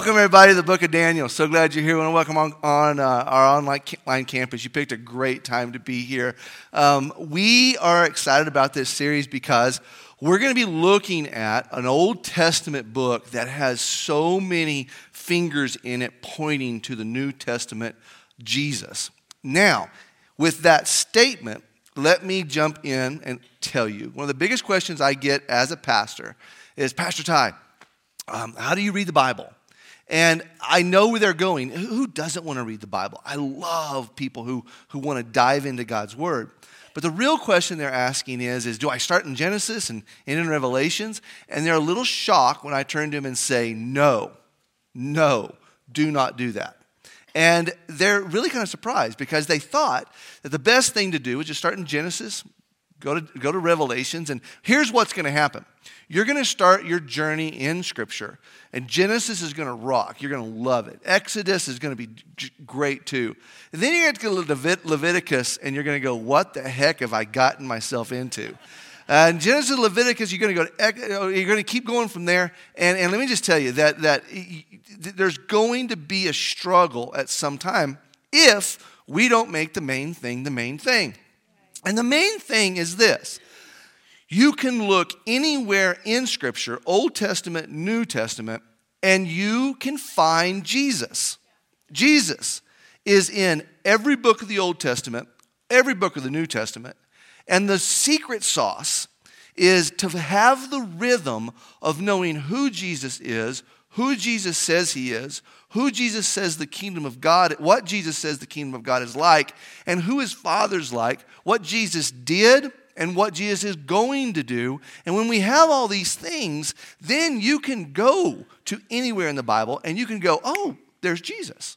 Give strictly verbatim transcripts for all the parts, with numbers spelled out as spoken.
Welcome, everybody, to the book of Daniel. So glad you're here. I want to welcome on, on uh, our online campus. You picked a great time to be here. Um, we are excited about this series because we're going to be looking at an Old Testament book that has so many fingers in it pointing to the New Testament Jesus. Now, with that statement, let me jump in and tell you. One of the biggest questions I get as a pastor is, Pastor Ty, um, how do you read the Bible? And I know where they're going. Who doesn't want to read the Bible? I love people who, who want to dive into God's Word. But the real question they're asking is, is do I start in Genesis and end in Revelations? And they're a little shocked when I turn to them and say, no, no, do not do that. And they're really kind of surprised because they thought that the best thing to do was just start in Genesis, go to, go to Revelations, and here's what's going to happen. You're going to start your journey in Scripture, and Genesis is going to rock. You're going to love it. Exodus is going to be great too. And then you're going to get to Levit- Leviticus, and you're going to go, what the heck have I gotten myself into? Uh, in Genesis and Leviticus, you're going to go. You're going to keep going from there. And, and let me just tell you that that there's going to be a struggle at some time if we don't make the main thing the main thing. And the main thing is this. You can look anywhere in Scripture, Old Testament, New Testament, and you can find Jesus. Jesus is in every book of the Old Testament, every book of the New Testament, and the secret sauce is to have the rhythm of knowing who Jesus is, who Jesus says he is, who Jesus says the kingdom of God, what Jesus says the kingdom of God is like, and who his Father's like, what Jesus did, and what Jesus is going to do. And when we have all these things, then you can go to anywhere in the Bible and you can go, oh, there's Jesus.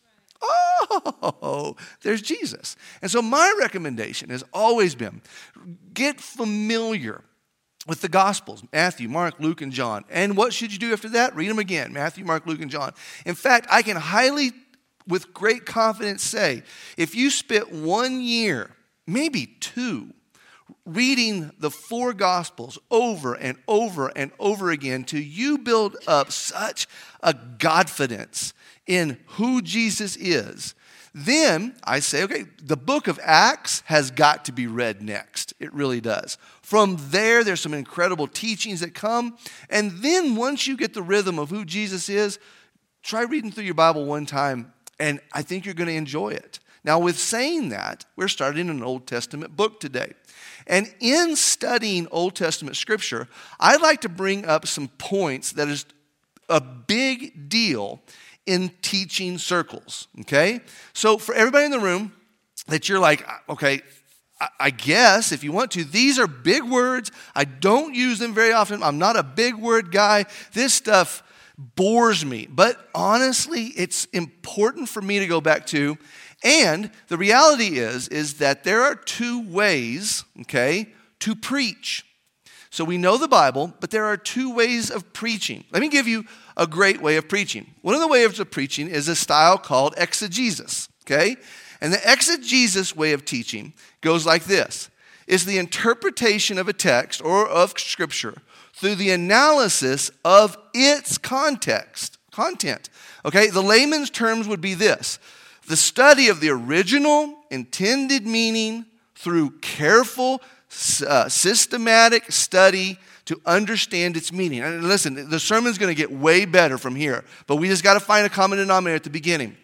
Oh, there's Jesus. And so my recommendation has always been, get familiar with the Gospels, Matthew, Mark, Luke, and John. And what should you do after that? Read them again, Matthew, Mark, Luke, and John. In fact, I can highly, with great confidence say, if you spent one year, maybe two, reading the four Gospels over and over and over again till you build up such a confidence in who Jesus is, then I say, okay, the book of Acts has got to be read next. It really does. From there, there's some incredible teachings that come. And then once you get the rhythm of who Jesus is, try reading through your Bible one time, and I think you're going to enjoy it. Now, with saying that, we're starting an Old Testament book today. And in studying Old Testament Scripture, I'd like to bring up some points that is a big deal in teaching circles, okay? So for everybody in the room that you're like, okay, I guess if you want to, these are big words. I don't use them very often. I'm not a big word guy. This stuff bores me. But honestly, it's important for me to go back to. And the reality is, is that there are two ways, okay, to preach. So we know the Bible, but there are two ways of preaching. Let me give you a great way of preaching. One of the ways of preaching is a style called exegesis, okay? And the exegesis way of teaching goes like this. It's the interpretation of a text or of Scripture through the analysis of its context, content. Okay, the layman's terms would be this. The study of the original intended meaning through careful, uh, systematic study to understand its meaning. And listen, the sermon's going to get way better from here, but we just got to find a common denominator at the beginning.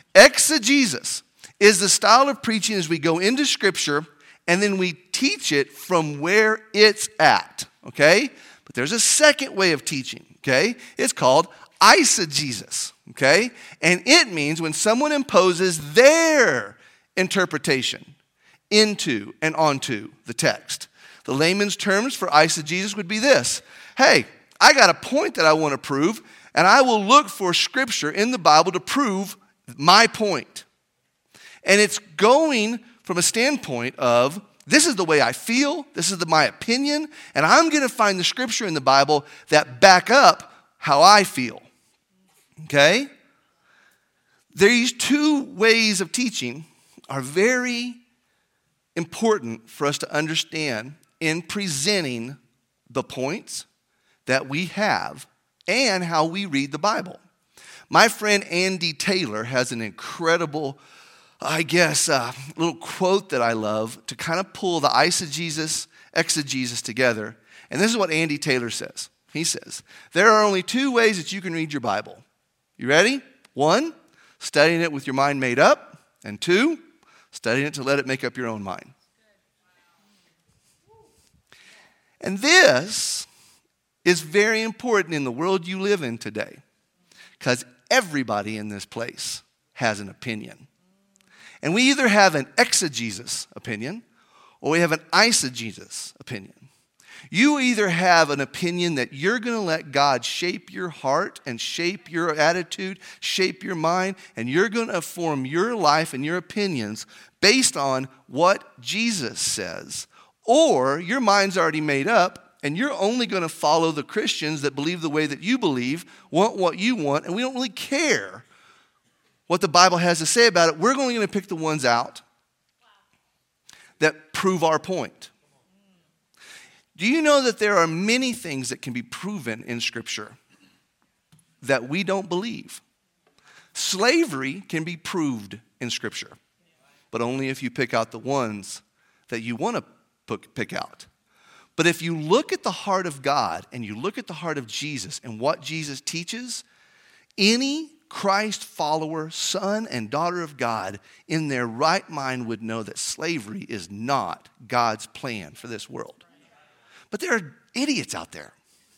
Exegesis is the style of preaching as we go into Scripture and then we teach it from where it's at, okay? But there's a second way of teaching, okay? It's called eisegesis, okay? And it means when someone imposes their interpretation into and onto the text. The layman's terms for eisegesis would be this. Hey, I got a point that I want to prove, and I will look for Scripture in the Bible to prove my point. And it's going from a standpoint of, this is the way I feel, this is the, my opinion, and I'm going to find the Scripture in the Bible that back up how I feel. Okay? These two ways of teaching are very important for us to understand in presenting the points that we have and how we read the Bible. My friend Andy Taylor has an incredible, I guess, uh, little quote that I love to kind of pull the eisegesis, exegesis together. And this is what Andy Taylor says. He says, there are only two ways that you can read your Bible. You ready? One, studying it with your mind made up. And two, studying it to let it make up your own mind. And this is very important in the world you live in today, because everybody in this place has an opinion. And we either have an exegesis opinion or we have an eisegesis opinion. You either have an opinion that you're going to let God shape your heart and shape your attitude, shape your mind, and you're going to form your life and your opinions based on what Jesus says. Or your mind's already made up and you're only going to follow the Christians that believe the way that you believe, want what you want, and we don't really care what the Bible has to say about it. We're only going to pick the ones out that prove our point. Do you know that there are many things that can be proven in Scripture that we don't believe? Slavery can be proved in Scripture, but only if you pick out the ones that you want to pick out. But if you look at the heart of God and you look at the heart of Jesus and what Jesus teaches, any Christ follower, son and daughter of God, in their right mind would know that slavery is not God's plan for this world. But there are idiots out there.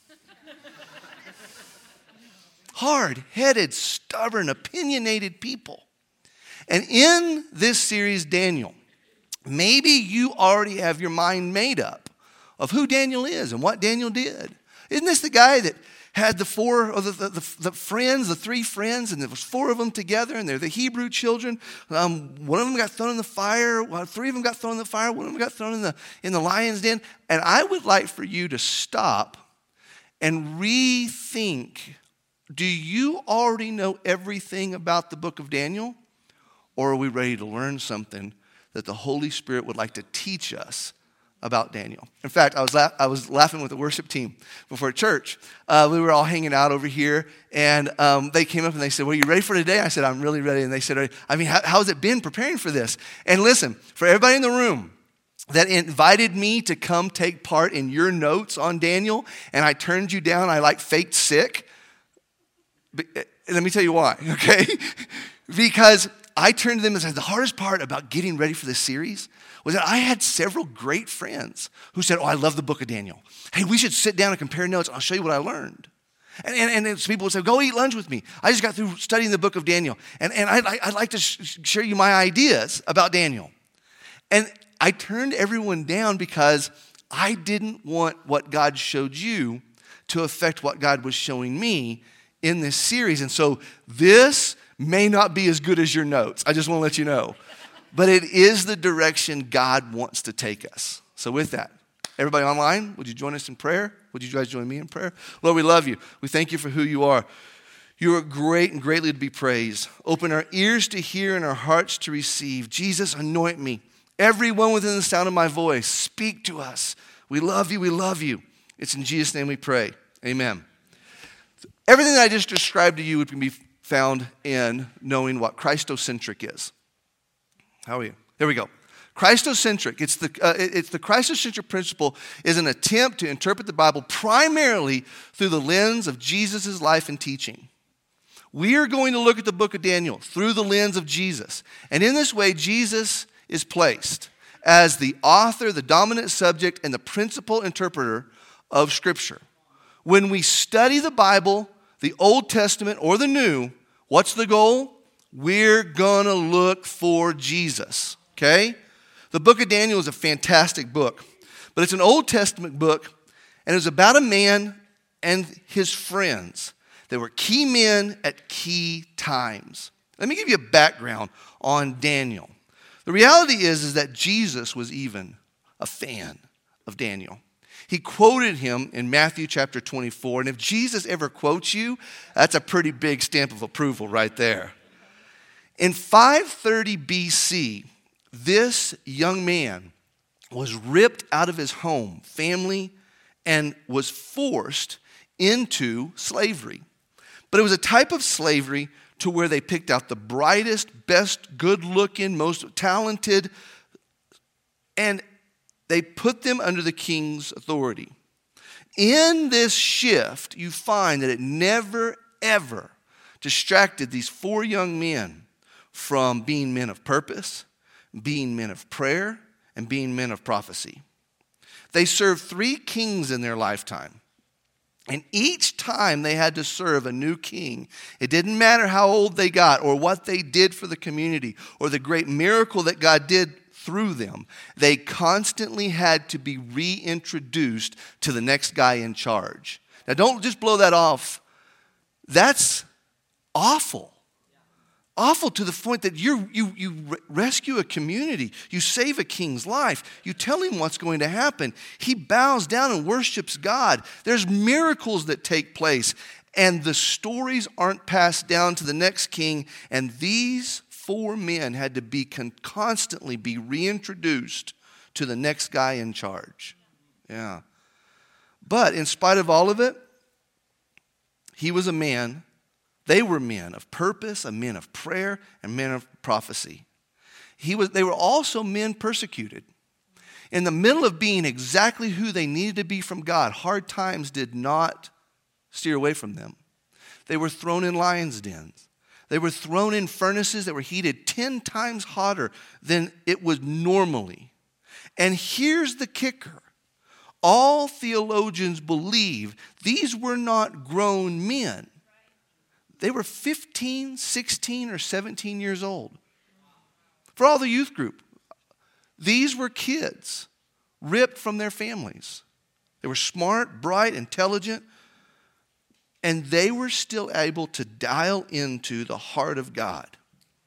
Hard-headed, stubborn, opinionated people. And in this series, Daniel, maybe you already have your mind made up of who Daniel is and what Daniel did. Isn't this the guy that had the four, or the, the, the, the friends, the three friends, and there was four of them together, and they're the Hebrew children. Um, one of them got thrown in the fire. Well, three of them got thrown in the fire. One of them got thrown in the, in the lion's den. And I would like for you to stop and rethink, do you already know everything about the book of Daniel? Or are we ready to learn something that the Holy Spirit would like to teach us about Daniel? In fact, I was la- I was laughing with the worship team before church. Uh, we were all hanging out over here, and um, they came up and they said, well, are you ready for today? I said, I'm really ready. And they said, I mean, how, how's it been preparing for this? And listen, for everybody in the room that invited me to come take part in your notes on Daniel, and I turned you down, I like faked sick. But, uh, let me tell you why, okay? Because I turned to them and said, the hardest part about getting ready for this series was that I had several great friends who said, oh, I love the book of Daniel. Hey, we should sit down and compare notes. I'll show you what I learned. And, and, and people would say, go eat lunch with me. I just got through studying the book of Daniel. And, and I'd, I'd like to sh- share you my ideas about Daniel. And I turned everyone down because I didn't want what God showed you to affect what God was showing me in this series. And so this may not be as good as your notes. I just want to let you know. But it is the direction God wants to take us. So with that, everybody online, would you join us in prayer? Would you guys join me in prayer? Lord, we love you. We thank you for who you are. You are great and greatly to be praised. Open our ears to hear and our hearts to receive. Jesus, anoint me. Everyone within the sound of my voice, speak to us. We love you. We love you. It's in Jesus' name we pray. Amen. Everything that I just described to you would be found in knowing what Christocentric is. How are you? There we go. Christocentric. It's the uh, it's the Christocentric principle is an attempt to interpret the Bible primarily through the lens of Jesus' life and teaching. We are going to look at the book of Daniel through the lens of Jesus. And in this way, Jesus is placed as the author, the dominant subject, and the principal interpreter of Scripture. When we study the Bible, the Old Testament or the New, what's the goal? We're going to look for Jesus, okay? The book of Daniel is a fantastic book, but it's an Old Testament book, and it was about a man and his friends. They were key men at key times. Let me give you a background on Daniel. The reality is, is that Jesus was even a fan of Daniel. He quoted him in Matthew chapter twenty-four, and if Jesus ever quotes you, that's a pretty big stamp of approval right there. In five thirty B C, this young man was ripped out of his home, family, and was forced into slavery. But it was a type of slavery to where they picked out the brightest, best, good-looking, most talented, and they put them under the king's authority. In this shift, you find that it never, ever distracted these four young men from being men of purpose, being men of prayer, and being men of prophecy. They served three kings in their lifetime. And each time they had to serve a new king, it didn't matter how old they got or what they did for the community or the great miracle that God did through them, they constantly had to be reintroduced to the next guy in charge. Now, don't just blow that off. That's awful. Awful to the point that you you you rescue a community. You save a king's life. You tell him what's going to happen. He bows down and worships God. There's miracles that take place. And the stories aren't passed down to the next king. And these four men had to be con- constantly be reintroduced to the next guy in charge. Yeah. But in spite of all of it, he was a man. They were men of purpose, a men of prayer, and men of prophecy. He was, they were also men persecuted. In the middle of being exactly who they needed to be from God, hard times did not steer away from them. They were thrown in lions' dens. They were thrown in furnaces that were heated ten times hotter than it was normally. And here's the kicker. All theologians believe these were not grown men. They were fifteen, sixteen, or seventeen years old. For all the youth group, these were kids ripped from their families. They were smart, bright, intelligent, and they were still able to dial into the heart of God.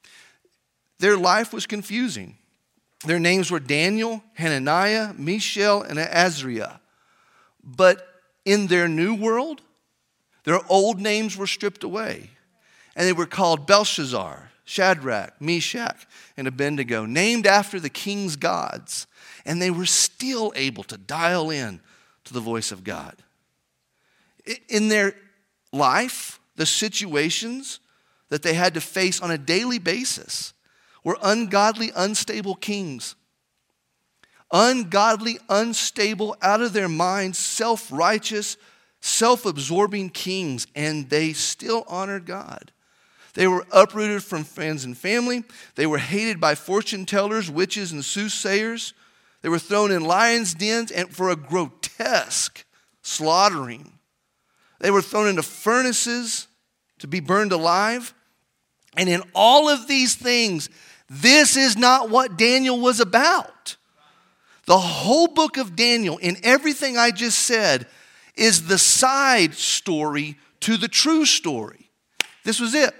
Their life was confusing. Their names were Daniel, Hananiah, Mishael, and Azariah. But in their new world, their old names were stripped away, and they were called Belshazzar, Shadrach, Meshach, and Abednego, named after the king's gods, and they were still able to dial in to the voice of God. In their life, the situations that they had to face on a daily basis were ungodly, unstable kings. Ungodly, unstable, out of their minds, self-righteous, self-absorbing kings, and they still honored God. They were uprooted from friends and family. They were hated by fortune tellers, witches, and soothsayers. They were thrown in lions' dens and for a grotesque slaughtering. They were thrown into furnaces to be burned alive. And in all of these things, this is not what Daniel was about. The whole book of Daniel, in everything I just said, is the side story to the true story. This was it.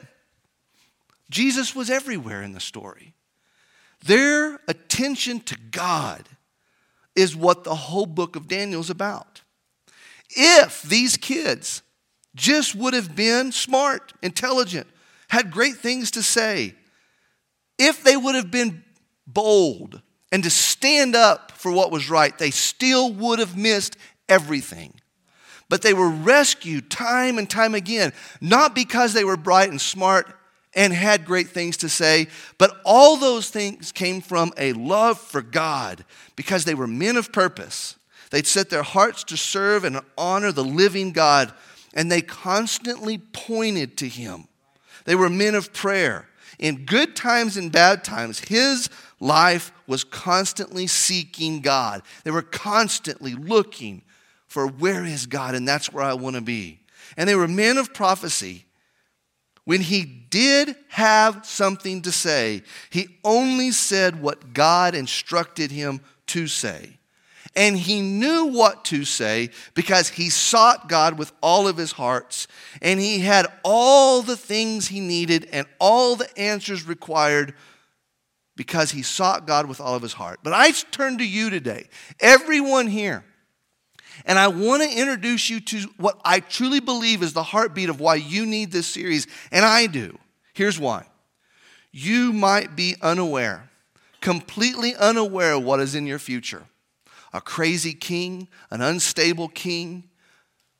Jesus was everywhere in the story. Their attention to God is what the whole book of Daniel is about. If these kids just would have been smart, intelligent, had great things to say, if they would have been bold and to stand up for what was right, they still would have missed everything. But they were rescued time and time again, not because they were bright and smart and had great things to say, but all those things came from a love for God because they were men of purpose. They'd set their hearts to serve and honor the living God, and they constantly pointed to him. They were men of prayer. In good times and bad times, his life was constantly seeking God. They were constantly looking for where is God, and that's where I want to be. And they were men of prophecy. When he did have something to say, he only said what God instructed him to say. And he knew what to say because he sought God with all of his hearts, and he had all the things he needed and all the answers required because he sought God with all of his heart. But I turn to you today, everyone here, and I want to introduce you to what I truly believe is the heartbeat of why you need this series, and I do. Here's why. You might be unaware, completely unaware of what is in your future. A crazy king, an unstable king,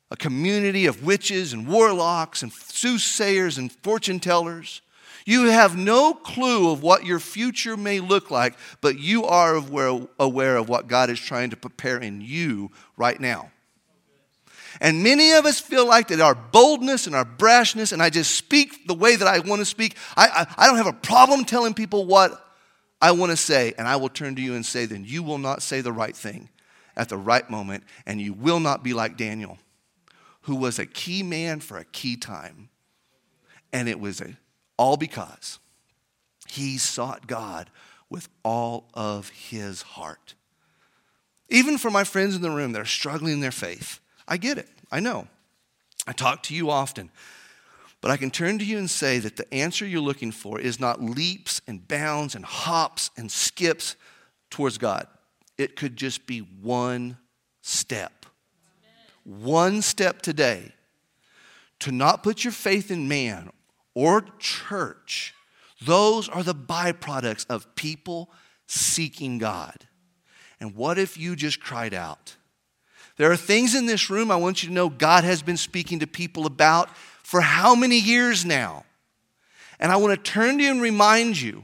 a community of witches and warlocks and soothsayers and fortune tellers. You have no clue of what your future may look like, but you are aware, aware of what God is trying to prepare in you right now. And many of us feel like that our boldness and our brashness, and I just speak the way that I want to speak. I, I, I don't have a problem telling people what I want to say, and I will turn to you and say, then you will not say the right thing at the right moment, and you will not be like Daniel, who was a key man for a key time. And it was a, all because he sought God with all of his heart. Even for my friends in the room that are struggling in their faith, I get it. I know. I talk to you often. But I can turn to you and say that the answer you're looking for is not leaps and bounds and hops and skips towards God. It could just be one step. One step today to not put your faith in man or church. Those are the byproducts of people seeking God. And what if you just cried out? There are things in this room I want you to know God has been speaking to people about for how many years now? And I want to turn to you and remind you,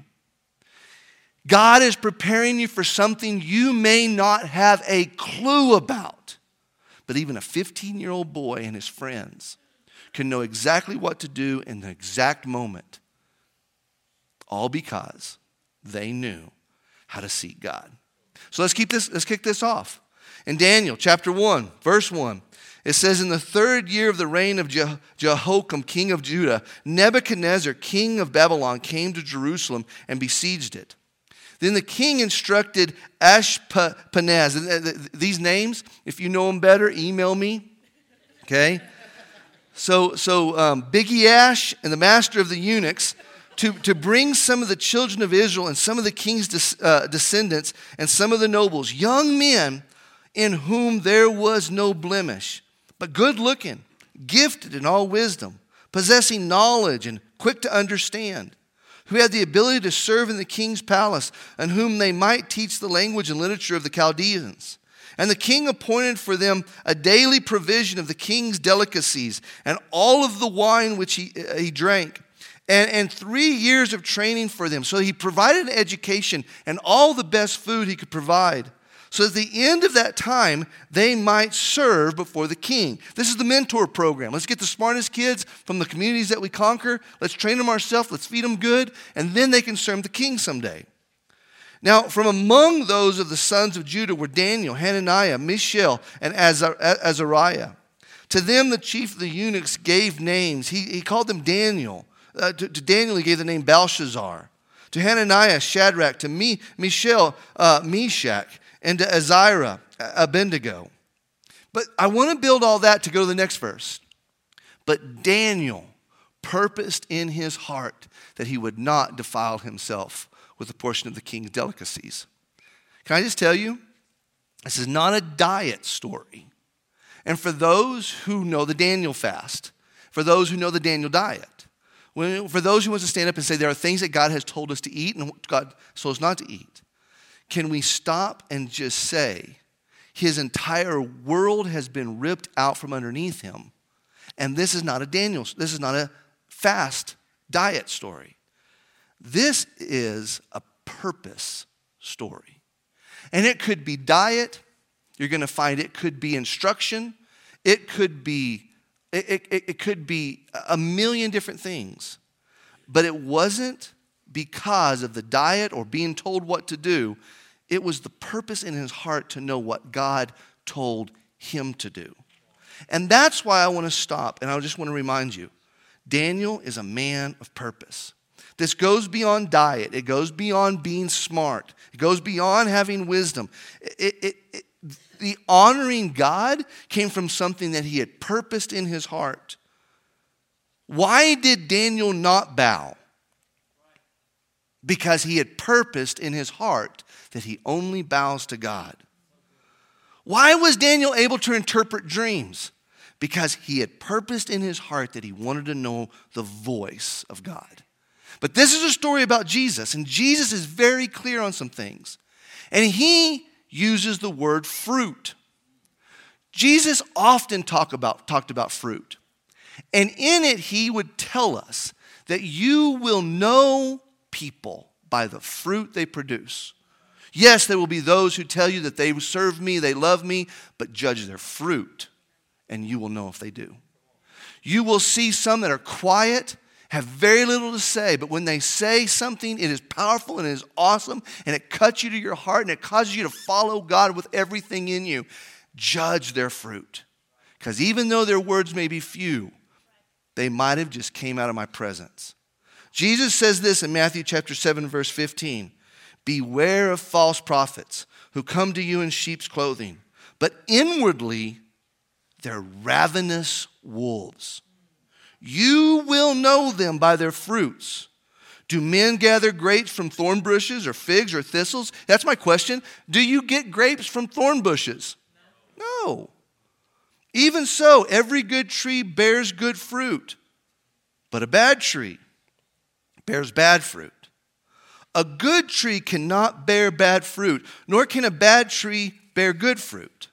God is preparing you for something you may not have a clue about. But even a fifteen-year-old boy and his friends can know exactly what to do in the exact moment. All because they knew how to seek God. So let's keep this, let's kick this off. In Daniel chapter one, verse one, it says, in the third year of the reign of Je- Jehoiakim, king of Judah, Nebuchadnezzar, king of Babylon, came to Jerusalem and besieged it. Then the king instructed Ashpenaz. These names, if you know them better, email me. Okay? So, so um, Biggie Ash and the master of the eunuchs to, to bring some of the children of Israel and some of the king's des, uh, descendants and some of the nobles, young men in whom there was no blemish, but good looking, gifted in all wisdom, possessing knowledge and quick to understand, who had the ability to serve in the king's palace, and whom they might teach the language and literature of the Chaldeans. And the king appointed for them a daily provision of the king's delicacies and all of the wine which he, uh, he drank, and, and three years of training for them. So he provided an education and all the best food he could provide, so at the end of that time, they might serve before the king. This is the mentor program. Let's get the smartest kids from the communities that we conquer. Let's train them ourselves. Let's feed them good. And then they can serve the king someday. Now, from among those of the sons of Judah were Daniel, Hananiah, Mishael, and Azariah. To them, the chief of the eunuchs gave names. He, he called them Daniel. Uh, to, to Daniel, he gave the name Belshazzar. To Hananiah, Shadrach. To me, Mishael, uh, Meshach. And to Azariah, Abednego. But I want to build all that to go to the next verse. But Daniel purposed in his heart that he would not defile himself with a portion of the king's delicacies. Can I just tell you, this is not a diet story. And for those who know the Daniel fast, for those who know the Daniel diet, when, for those who want to stand up and say there are things that God has told us to eat and God told us not to eat, can we stop and just say his entire world has been ripped out from underneath him? And this is not a Daniel, this is not a fast diet story. This is a purpose story. And it could be diet. You're going to find it could be instruction. It could be, it, it, it could be a million different things. But it wasn't because of the diet or being told what to do. It was the purpose in his heart to know what God told him to do. And that's why I want to stop, and I just want to remind you, Daniel is a man of purpose. This goes beyond diet. It goes beyond being smart. It goes beyond having wisdom. It, it, it, the honoring God came from something that he had purposed in his heart. Why did Daniel not bow? Because he had purposed in his heart that he only bows to God. Why was Daniel able to interpret dreams? Because he had purposed in his heart that he wanted to know the voice of God. But this is a story about Jesus, and Jesus is very clear on some things. And he uses the word fruit. Jesus often talk about, talked about fruit. And in it, he would tell us that you will know people by the fruit they produce. Yes, there will be those who tell you that they serve me, they love me, but judge their fruit, and you will know if they do. You will see some that are quiet, have very little to say, but when they say something, it is powerful and it is awesome, and it cuts you to your heart, and it causes you to follow God with everything in you. Judge their fruit. Because even though their words may be few, they might have just came out of my presence. Jesus says this in Matthew chapter seven, verse fifteen. Beware of false prophets who come to you in sheep's clothing, but inwardly they're ravenous wolves. You will know them by their fruits. Do men gather grapes from thorn bushes or figs or thistles? That's my question. Do you get grapes from thorn bushes? No. Even so, every good tree bears good fruit, but a bad tree bears bad fruit. A good tree cannot bear bad fruit, nor can a bad tree bear good fruit.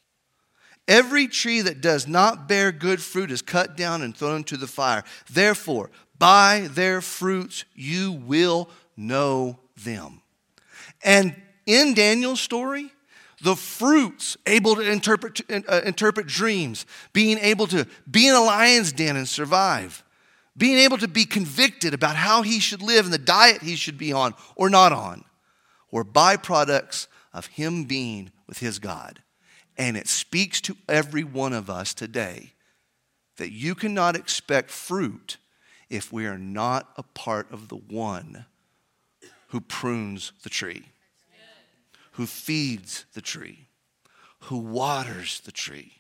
Every tree that does not bear good fruit is cut down and thrown into the fire. Therefore, by their fruits you will know them. And in Daniel's story, the fruits, able to interpret, uh, interpret dreams, being able to be in a lion's den and survive, being able to be convicted about how he should live and the diet he should be on or not on, were byproducts of him being with his God. And it speaks to every one of us today that you cannot expect fruit if we are not a part of the one who prunes the tree, who feeds the tree, who waters the tree.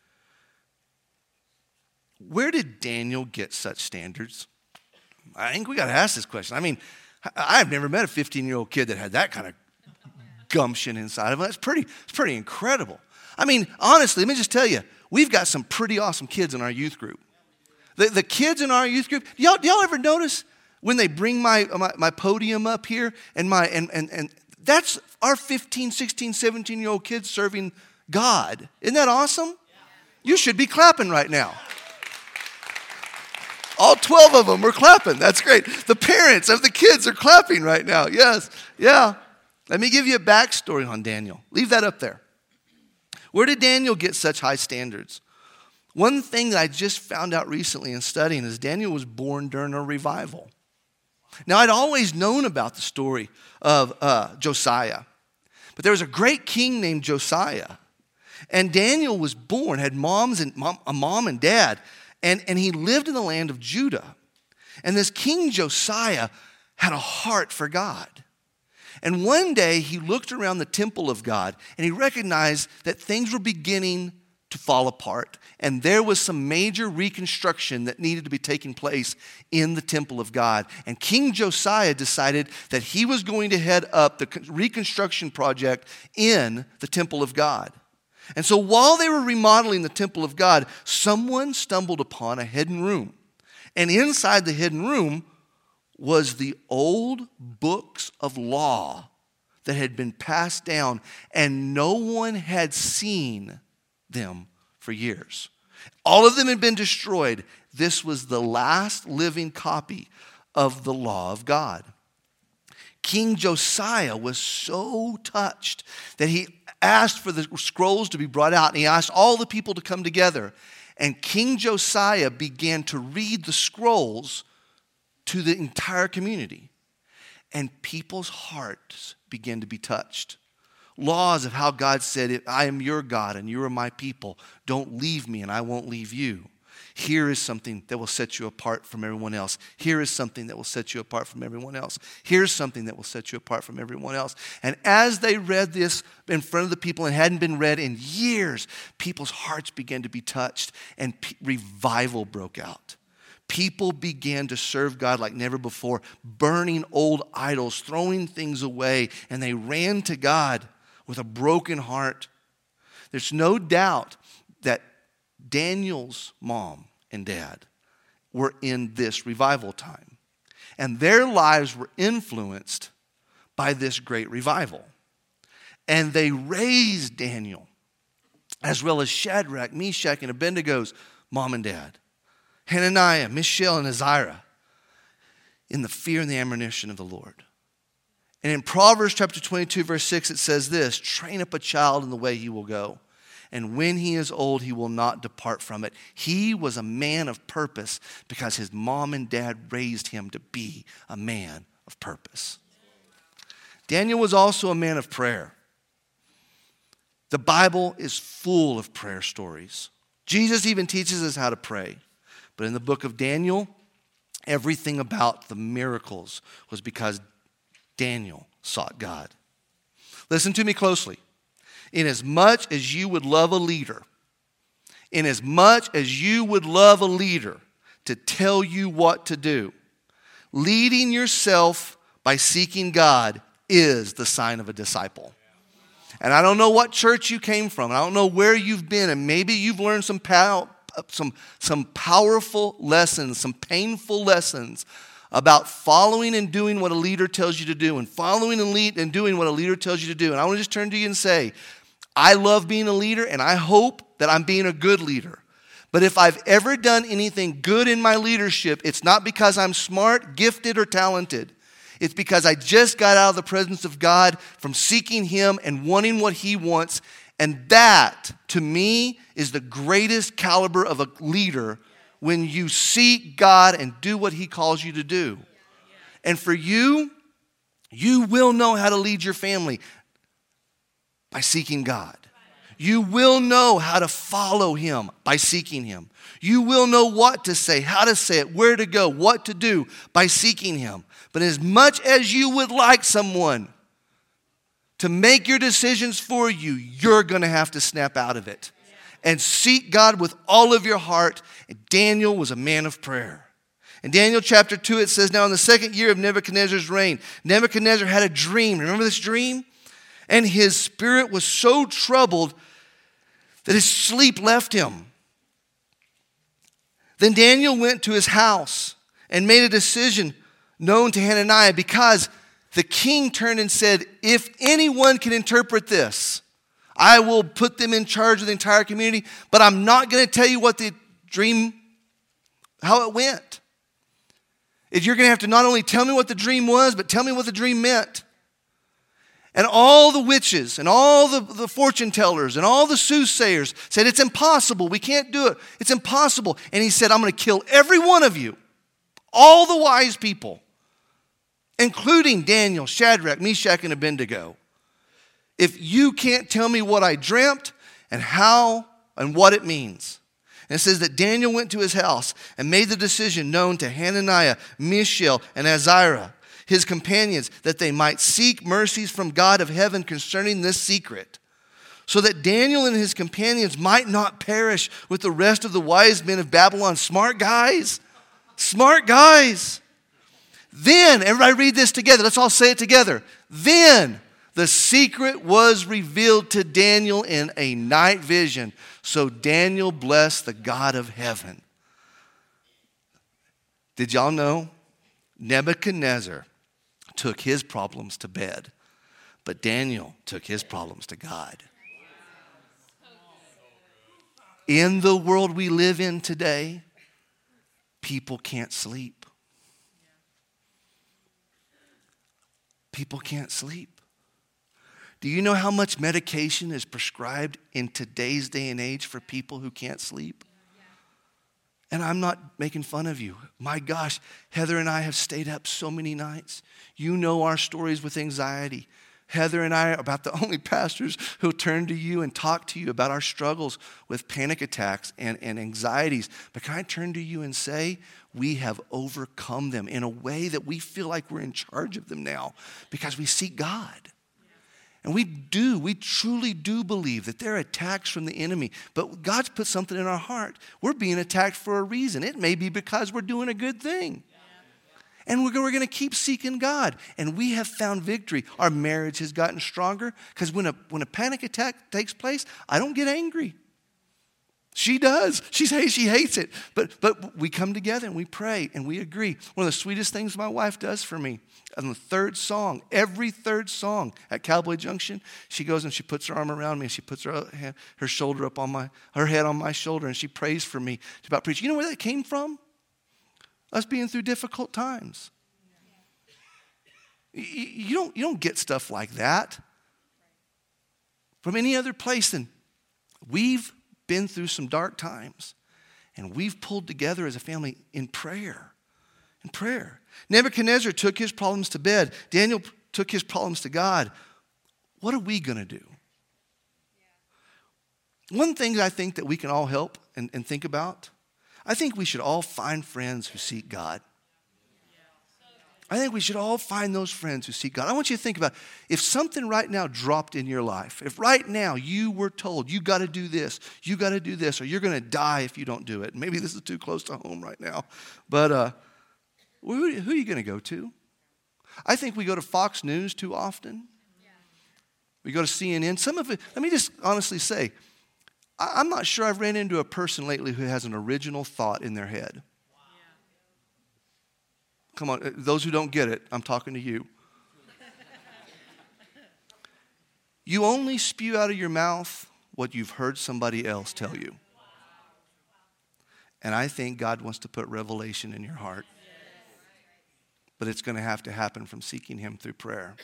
Where did Daniel get such standards? I think we got to ask this question. I mean, I've never met a fifteen-year-old kid that had that kind of gumption inside of him. That's pretty, it's pretty incredible. I mean, honestly, let me just tell you, we've got some pretty awesome kids in our youth group. The, the kids in our youth group, y'all, do y'all ever notice when they bring my, my, my podium up here and my and, and, and that's our fifteen, sixteen, seventeen-year-old kids serving God. Isn't that awesome? You should be clapping right now. All twelve of them were clapping. That's great. The parents of the kids are clapping right now. Yes. Yeah. Let me give you a backstory on Daniel. Leave that up there. Where did Daniel get such high standards? One thing that I just found out recently in studying is Daniel was born during a revival. Now, I'd always known about the story of uh, Josiah, but there was a great king named Josiah, and Daniel was born, had moms and mom, a mom and dad, and, and he lived in the land of Judah. And this King Josiah had a heart for God. And one day he looked around the temple of God and he recognized that things were beginning to fall apart. And there was some major reconstruction that needed to be taking place in the temple of God. And King Josiah decided that he was going to head up the reconstruction project in the temple of God. And so while they were remodeling the temple of God, someone stumbled upon a hidden room. And inside the hidden room was the old books of law that had been passed down, and no one had seen them for years. All of them had been destroyed. This was the last living copy of the law of God. King Josiah was so touched that he asked for the scrolls to be brought out, and he asked all the people to come together. And King Josiah began to read the scrolls to the entire community. And people's hearts began to be touched. Laws of how God said, I am your God and you are my people. Don't leave me and I won't leave you. Here is something that will set you apart from everyone else. Here is something that will set you apart from everyone else. Here's something that will set you apart from everyone else. And as they read this in front of the people and hadn't been read in years, people's hearts began to be touched and p- revival broke out. People began to serve God like never before, burning old idols, throwing things away, and they ran to God with a broken heart. There's no doubt that Daniel's mom and dad were in this revival time, and their lives were influenced by this great revival. And they raised Daniel as well as Shadrach, Meshach, and Abednego's mom and dad, Hananiah, Mishael, and Azariah, in the fear and the admonition of the Lord. And in Proverbs chapter twenty-two, verse six, it says this, train up a child in the way he will go, and when he is old, he will not depart from it. He was a man of purpose because his mom and dad raised him to be a man of purpose. Daniel was also a man of prayer. The Bible is full of prayer stories. Jesus even teaches us how to pray. But in the book of Daniel, everything about the miracles was because Daniel sought God. Listen to me closely. Inasmuch as you would love a leader, inasmuch as you would love a leader to tell you what to do, leading yourself by seeking God is the sign of a disciple. And I don't know what church you came from, and I don't know where you've been, and maybe you've learned some pow- some, some powerful lessons, some painful lessons about following and doing what a leader tells you to do, and following and, lead, and doing what a leader tells you to do. And I want to just turn to you and say, I love being a leader, and I hope that I'm being a good leader. But if I've ever done anything good in my leadership, it's not because I'm smart, gifted, or talented. It's because I just got out of the presence of God from seeking Him and wanting what He wants. And that, to me, is the greatest caliber of a leader, when you seek God and do what He calls you to do. And for you, you will know how to lead your family by seeking God. You will know how to follow Him by seeking Him. You will know what to say, how to say it, where to go, what to do by seeking Him. But as much as you would like someone to make your decisions for you, you're going to have to snap out of it and seek God with all of your heart. And Daniel was a man of prayer. In Daniel chapter two, it says, now in the second year of Nebuchadnezzar's reign, Nebuchadnezzar had a dream. Remember this dream? And his spirit was so troubled that his sleep left him. Then Daniel went to his house and made a decision known to Hananiah, because the king turned and said, if anyone can interpret this, I will put them in charge of the entire community, but I'm not going to tell you what the dream, how it went. If you're going to have to not only tell me what the dream was, but tell me what the dream meant. And all the witches and all the, the fortune tellers and all the soothsayers said, it's impossible. We can't do it. It's impossible. And he said, I'm going to kill every one of you, all the wise people, including Daniel, Shadrach, Meshach, and Abednego, if you can't tell me what I dreamt and how and what it means. And it says that Daniel went to his house and made the decision known to Hananiah, Mishael, and Azariah, his companions, that they might seek mercies from God of heaven concerning this secret, so that Daniel and his companions might not perish with the rest of the wise men of Babylon. Smart guys. Smart guys. Then, everybody read this together. Let's all say it together. Then the secret was revealed to Daniel in a night vision. So Daniel blessed the God of heaven. Did y'all know? Nebuchadnezzar took his problems to bed, but Daniel took his problems to God. In the world we live in today, people can't sleep. People can't sleep. Do you know how much medication is prescribed in today's day and age for people who can't sleep? And I'm not making fun of you. My gosh, Heather and I have stayed up so many nights. You know our stories with anxiety. Heather and I are about the only pastors who turn to you and talk to you about our struggles with panic attacks and, and anxieties. But can I turn to you and say, we have overcome them in a way that we feel like we're in charge of them now because we seek God. And we do, we truly do believe that there are attacks from the enemy. But God's put something in our heart. We're being attacked for a reason. It may be because we're doing a good thing. And we're, we're going to keep seeking God. And we have found victory. Our marriage has gotten stronger because when a, when a panic attack takes place, I don't get angry. She does. She's, she hates it. But, but we come together and we pray and we agree. One of the sweetest things my wife does for me, on the third song, every third song at Cowboy Junction, she goes and she puts her arm around me and she puts her, hand, her shoulder up on my, her head on my shoulder and she prays for me about preaching. You know where that came from? Us being through difficult times. You, you don't, you don't get stuff like that from any other place than we've been through some dark times, and we've pulled together as a family in prayer. In prayer. Nebuchadnezzar took his problems to bed. Daniel took his problems to God. What are we going to do? Yeah. One thing I think that we can all help and, and think about, I think we should all find friends who seek God. I think we should all find those friends who seek God. I want you to think about if something right now dropped in your life, if right now you were told you got to do this, you got to do this, or you're going to die if you don't do it. Maybe this is too close to home right now, but uh, who, who are you going to go to? I think we go to Fox News too often. We go to C N N. Some of it, let me just honestly say, I'm not sure I've ran into a person lately who has an original thought in their head. Come on, those who don't get it, I'm talking to you. You only spew out of your mouth what you've heard somebody else tell you. And I think God wants to put revelation in your heart. But it's going to have to happen from seeking him through prayer.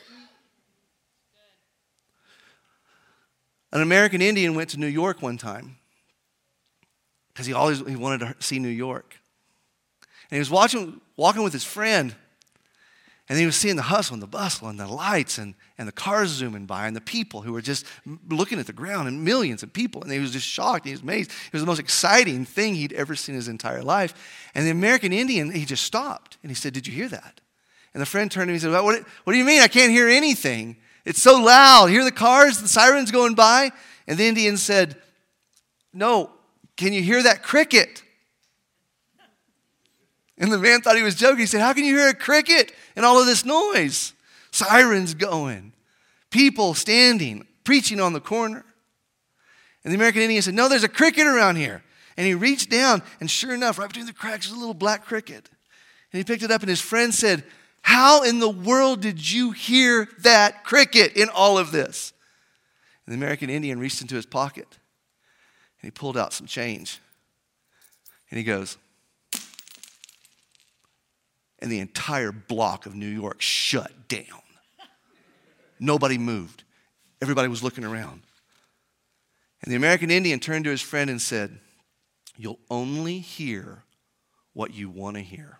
An American Indian went to New York one time because he always he wanted to see New York. And he was watching, walking with his friend, and he was seeing the hustle and the bustle and the lights and, and the cars zooming by and the people who were just looking at the ground and millions of people. And he was just shocked. He was amazed. It was the most exciting thing he'd ever seen in his entire life. And the American Indian, he just stopped. And he said, "Did you hear that?" And the friend turned to him and said, well, what, what do you mean? I can't hear anything. It's so loud. Hear the cars, the sirens going by? And the Indian said, "No, can you hear that cricket?" And the man thought he was joking. He said, "How can you hear a cricket and all of this noise? Sirens going, people standing, preaching on the corner." And the American Indian said, "No, there's a cricket around here." And he reached down, and sure enough, right between the cracks was a little black cricket. And he picked it up, and his friend said, "How in the world did you hear that cricket in all of this?" And the American Indian reached into his pocket, and he pulled out some change. And he goes, and the entire block of New York shut down. Nobody moved. Everybody was looking around. And the American Indian turned to his friend and said, "You'll only hear what you want to hear."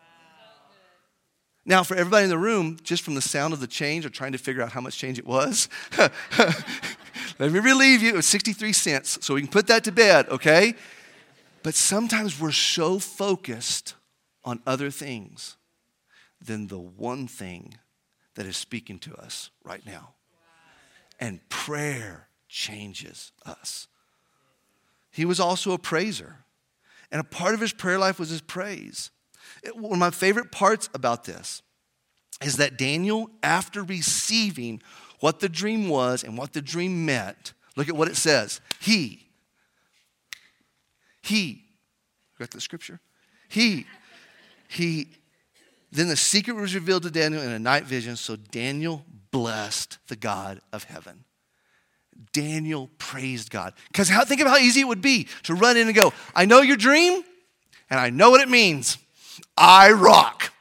Now, for everybody in the room, just from the sound of the change, or trying to figure out how much change it was, let me relieve you. It was sixty-three cents, so we can put that to bed, okay? But sometimes we're so focused on other things than the one thing that is speaking to us right now. And prayer changes us. He was also a praiser. And a part of his prayer life was his praise. It, one of my favorite parts about this is that Daniel, after receiving what the dream was and what the dream meant, look at what it says. He, he, got the scripture? He, he, then the secret was revealed to Daniel in a night vision, so Daniel blessed the God of heaven. Daniel praised God. Because think of how easy it would be to run in and go, "I know your dream, and I know what it means. I rock."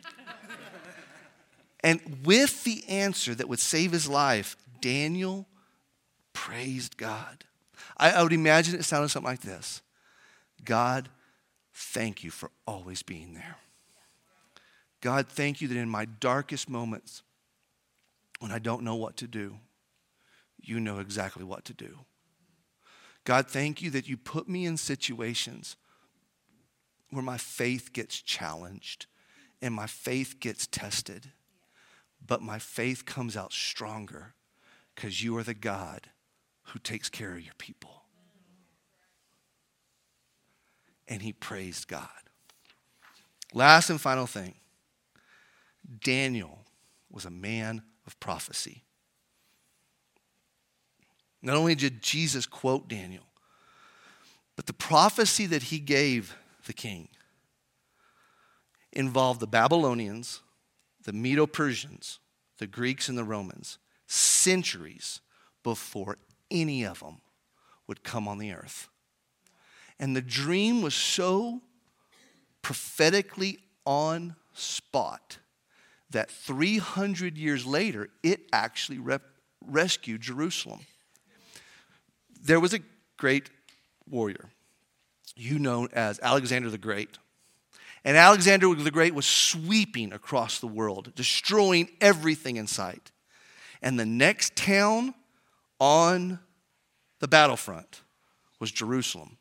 And with the answer that would save his life, Daniel praised God. I, I would imagine it sounded something like this. "God, thank you for always being there. God, thank you that in my darkest moments, when I don't know what to do, you know exactly what to do. God, thank you that you put me in situations where my faith gets challenged and my faith gets tested, but my faith comes out stronger because you are the God who takes care of your people." And he praised God. Last and final thing. Daniel was a man of prophecy. Not only did Jesus quote Daniel, But the prophecy that he gave the king involved the Babylonians, the Medo-Persians, the Greeks, and the Romans, centuries before any of them would come on the earth. And the dream was so prophetically on spot that three hundred years later, it actually rep- rescued Jerusalem. There was a great warrior, you know as Alexander the Great. And Alexander the Great was sweeping across the world, destroying everything in sight. And the next town on the battlefront was Jerusalem.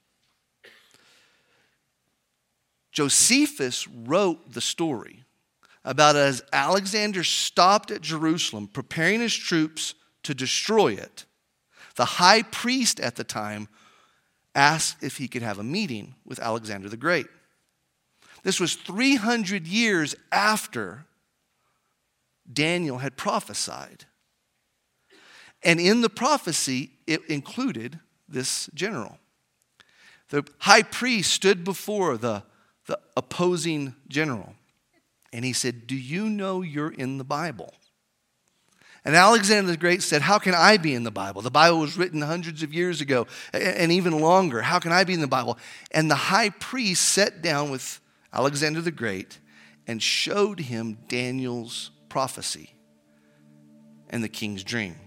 Josephus wrote the story about as Alexander stopped at Jerusalem, preparing his troops to destroy it. The high priest at the time asked if he could have a meeting with Alexander the Great. This was three hundred years after Daniel had prophesied. And in the prophecy, it included this general. The high priest stood before the, the opposing general, and he said, "Do you know you're in the Bible?" And Alexander the Great said, "How can I be in the Bible? The Bible was written hundreds of years ago and even longer. How can I be in the Bible?" And the high priest sat down with Alexander the Great and showed him Daniel's prophecy and the king's dream.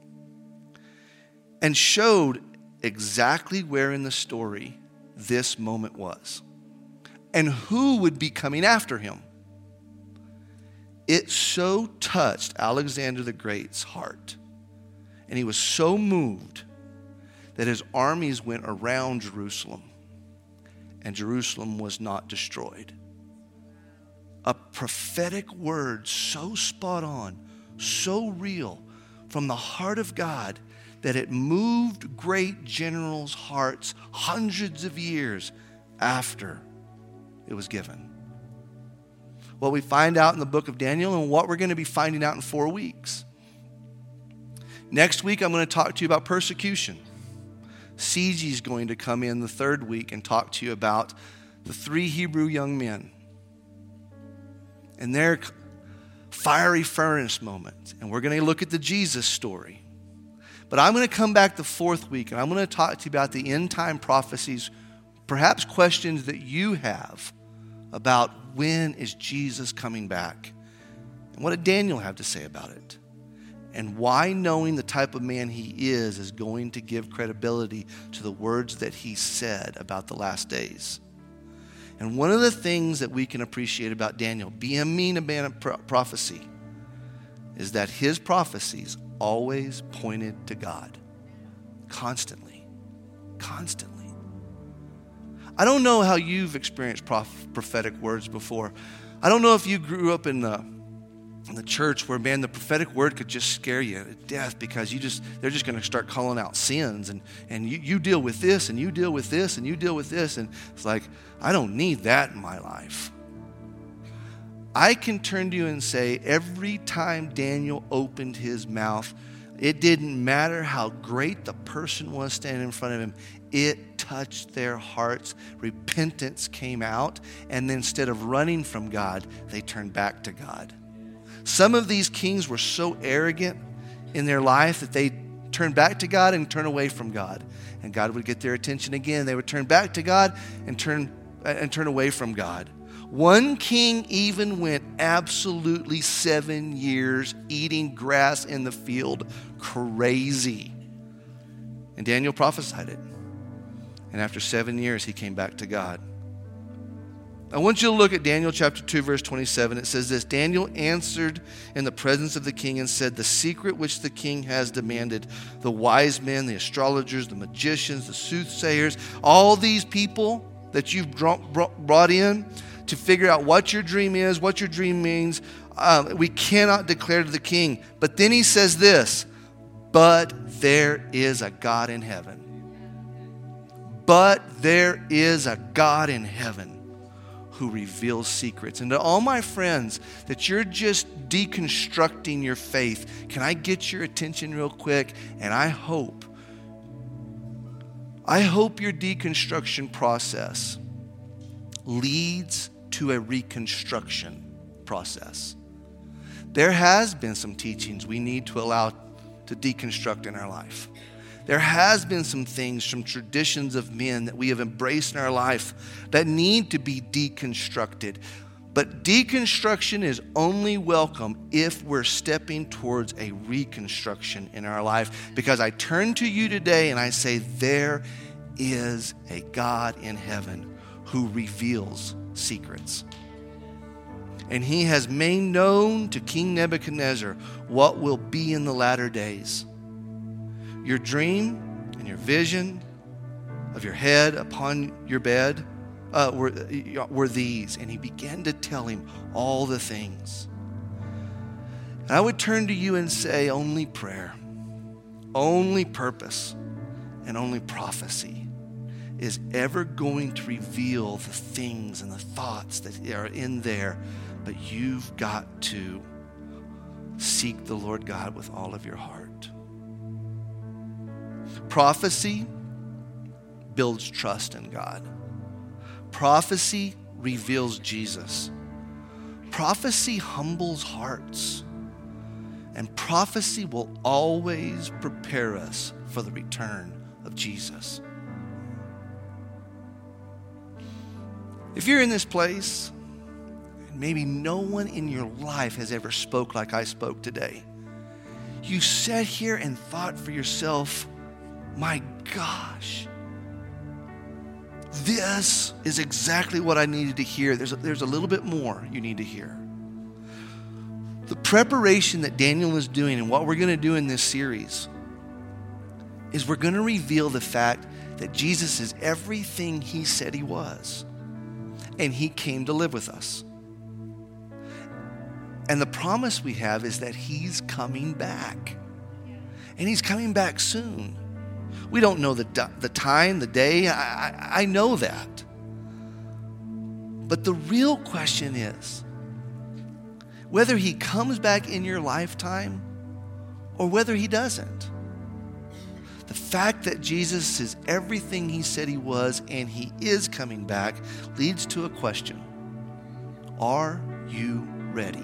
And showed exactly where in the story this moment was and who would be coming after him. It so touched Alexander the Great's heart, and he was so moved that his armies went around Jerusalem, and Jerusalem was not destroyed. A prophetic word so spot on, so real from the heart of God that it moved great generals' hearts hundreds of years after it was given. What we find out in the book of Daniel and what we're going to be finding out in four weeks. Next week, I'm going to talk to you about persecution. Ciji's going to come in the third week and talk to you about the three Hebrew young men and their fiery furnace moment. And we're going to look at the Jesus story. But I'm going to come back the fourth week, and I'm going to talk to you about the end time prophecies, perhaps questions that you have about when is Jesus coming back? And what did Daniel have to say about it? And why knowing the type of man he is is going to give credibility to the words that he said about the last days. And one of the things that we can appreciate about Daniel, being a man of prophecy, is that his prophecies always pointed to God. Constantly. Constantly. I don't know how you've experienced prof- prophetic words before. I don't know if you grew up in the, in the church where, man, the prophetic word could just scare you to death because you just they're just going to start calling out sins. And, and you, you deal with this, and you deal with this, and you deal with this. And it's like, I don't need that in my life. I can turn to you and say, every time Daniel opened his mouth, it didn't matter how great the person was standing in front of him. It touched their hearts. Repentance came out. And then instead of running from God, they turned back to God. Some of these kings were so arrogant in their life that they turned back to God and turned away from God. And God would get their attention again. They would turn back to God and turn, and turn away from God. One king even went absolutely seven years eating grass in the field. Crazy. And Daniel prophesied it. And after seven years, he came back to God. I want you to look at Daniel chapter two, verse twenty-seven. It says this: Daniel answered in the presence of the king and said, "The secret which the king has demanded, the wise men, the astrologers, the magicians, the soothsayers, all these people that you've brought in to figure out what your dream is, what your dream means, um, we cannot declare to the king." But then he says this: "But there is a God in heaven." But there is a God in heaven who reveals secrets. And to all my friends that you're just deconstructing your faith, can I get your attention real quick? And I hope, I hope your deconstruction process leads to a reconstruction process. There has been some teachings we need to allow to deconstruct in our life. There has been some things, some traditions of men that we have embraced in our life that need to be deconstructed. But deconstruction is only welcome if we're stepping towards a reconstruction in our life. Because I turn to you today and I say, there is a God in heaven who reveals secrets. And he has made known to King Nebuchadnezzar what will be in the latter days. Your dream and your vision of your head upon your bed uh, were, were these. And he began to tell him all the things. And I would turn to you and say, only prayer, only purpose, and only prophecy is ever going to reveal the things and the thoughts that are in there. But you've got to seek the Lord God with all of your heart. Prophecy builds trust in God. Prophecy reveals Jesus. Prophecy humbles hearts. And prophecy will always prepare us for the return of Jesus. If you're in this place, and maybe no one in your life has ever spoke like I spoke today, you sat here and thought for yourself, my gosh, this is exactly what I needed to hear. There's a, there's a little bit more you need to hear. The preparation that Daniel is doing and what we're going to do in this series is we're going to reveal the fact that Jesus is everything he said he was. And he came to live with us. And the promise we have is that he's coming back. And he's coming back soon. We don't know the, the time, the day. I, I, I know that. But the real question is whether he comes back in your lifetime or whether he doesn't. The fact that Jesus is everything he said he was and he is coming back leads to a question. Are you ready?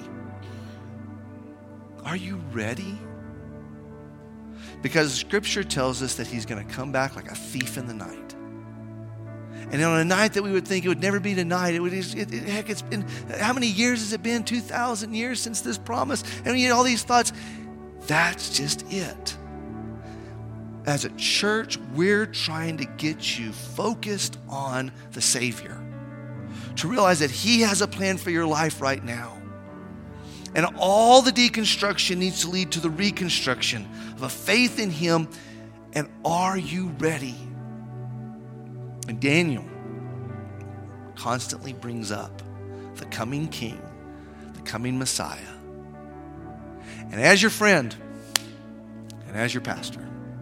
Are you ready? Because Scripture tells us that he's going to come back like a thief in the night. And on a night that we would think it would never be tonight, it would, it, it, heck, it's been, how many years has it been? two thousand years since this promise. And we had all these thoughts. That's just it. As a church, we're trying to get you focused on the Savior. To realize that he has a plan for your life right now. And all the deconstruction needs to lead to the reconstruction of a faith in him. And are you ready? And Daniel constantly brings up the coming King, the coming Messiah. And as your friend and as your pastor,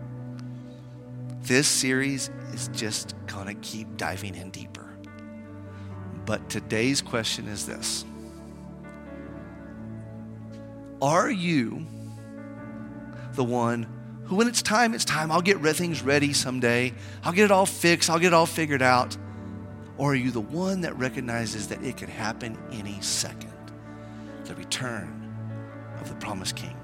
this series is just going to keep diving in deeper. But today's question is this. Are you the one who, when it's time, it's time, I'll get things ready someday. I'll get it all fixed. I'll get it all figured out. Or are you the one that recognizes that it could happen any second? The return of the promised King.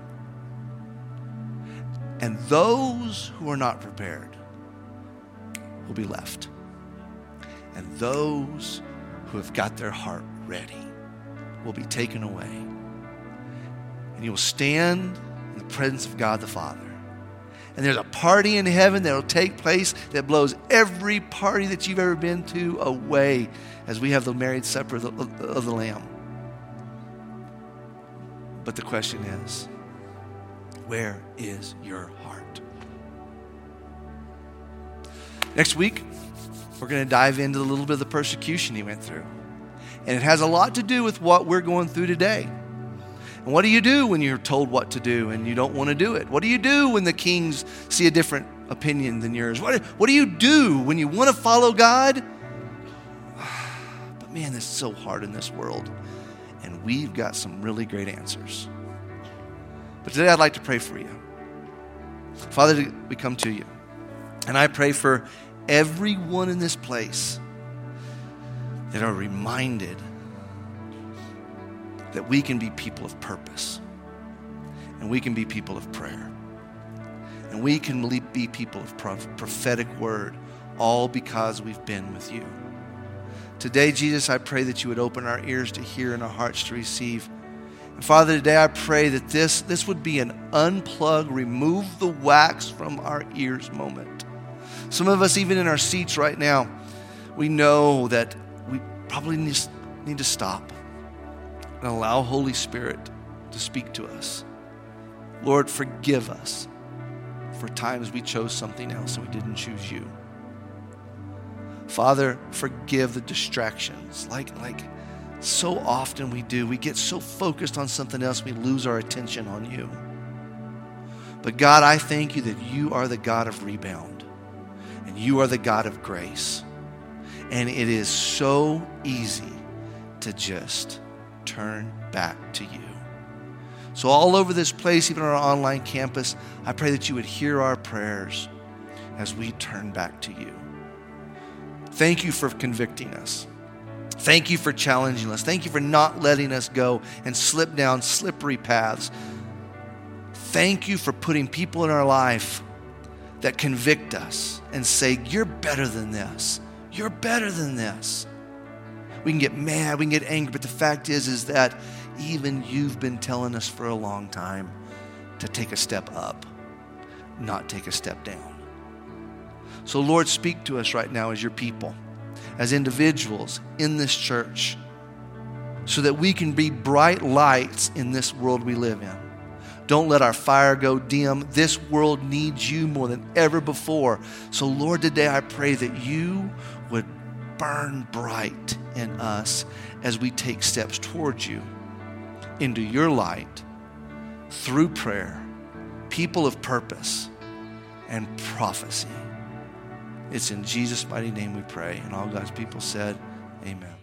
And those who are not prepared will be left. And those who have got their heart ready will be taken away. And you will stand in the presence of God the Father. And there's a party in heaven that will take place that blows every party that you've ever been to away as we have the marriage supper of the, of the Lamb. But the question is, where is your heart? Next week, we're going to dive into a little bit of the persecution he went through. And it has a lot to do with what we're going through today. And what do you do when you're told what to do and you don't want to do it? What do you do when the kings see a different opinion than yours? What, what do you do when you want to follow God? But man, it's so hard in this world. And we've got some really great answers. But today I'd like to pray for you. Father, we come to you. And I pray for everyone in this place that are reminded that we can be people of purpose, and we can be people of prayer, and we can be people of prophetic word, all because we've been with you. Today, Jesus, I pray that you would open our ears to hear and our hearts to receive. And Father, today I pray that this, this would be an unplug, remove the wax from our ears moment. Some of us, even in our seats right now, we know that we probably need, need to stop and allow Holy Spirit to speak to us. Lord, forgive us for times we chose something else and we didn't choose you. Father, forgive the distractions. Like, like so often we do. We get so focused on something else, we lose our attention on you. But God, I thank you that you are the God of rebound, and you are the God of grace. And it is so easy to just turn back to you. So all over this place, even on our online campus, I pray that you would hear our prayers as we turn back to you. Thank you for convicting us. Thank you for challenging us. Thank you for not letting us go and slip down slippery paths. Thank you for putting people in our life that convict us and say, you're better than this. You're better than this. We can get mad, we can get angry, but the fact is, is that even you've been telling us for a long time to take a step up, not take a step down. So Lord, speak to us right now as your people, as individuals in this church, so that we can be bright lights in this world we live in. Don't let our fire go dim. This world needs you more than ever before. So Lord, today I pray that you would burn bright in us as we take steps towards you, into your light, through prayer, people of purpose, and prophecy. It's in Jesus' mighty name we pray. And all God's people said, amen.